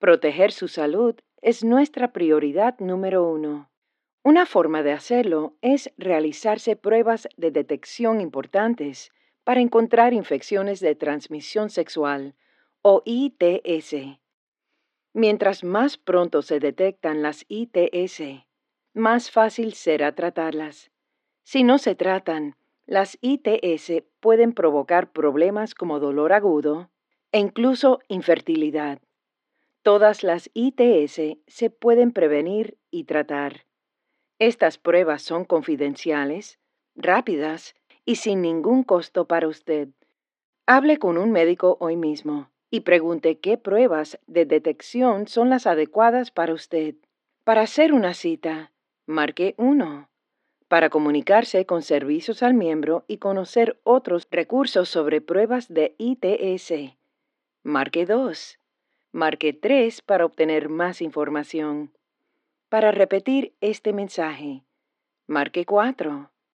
Proteger su salud es nuestra prioridad número uno. Una forma de hacerlo es realizarse pruebas de detección importantes para encontrar infecciones de transmisión sexual o ITS. Mientras más pronto se detectan las ITS, más fácil será tratarlas. Si no se tratan, las ITS pueden provocar problemas como dolor agudo e incluso infertilidad. Todas las ITS se pueden prevenir y tratar. Estas pruebas son confidenciales, rápidas y sin ningún costo para usted. Hable con un médico hoy mismo y pregunte qué pruebas de detección son las adecuadas para usted. Para hacer una cita, marque 1. Para comunicarse con servicios al miembro y conocer otros recursos sobre pruebas de ITS, marque 2. Marque 3 para obtener más información. Para repetir este mensaje, marque 4.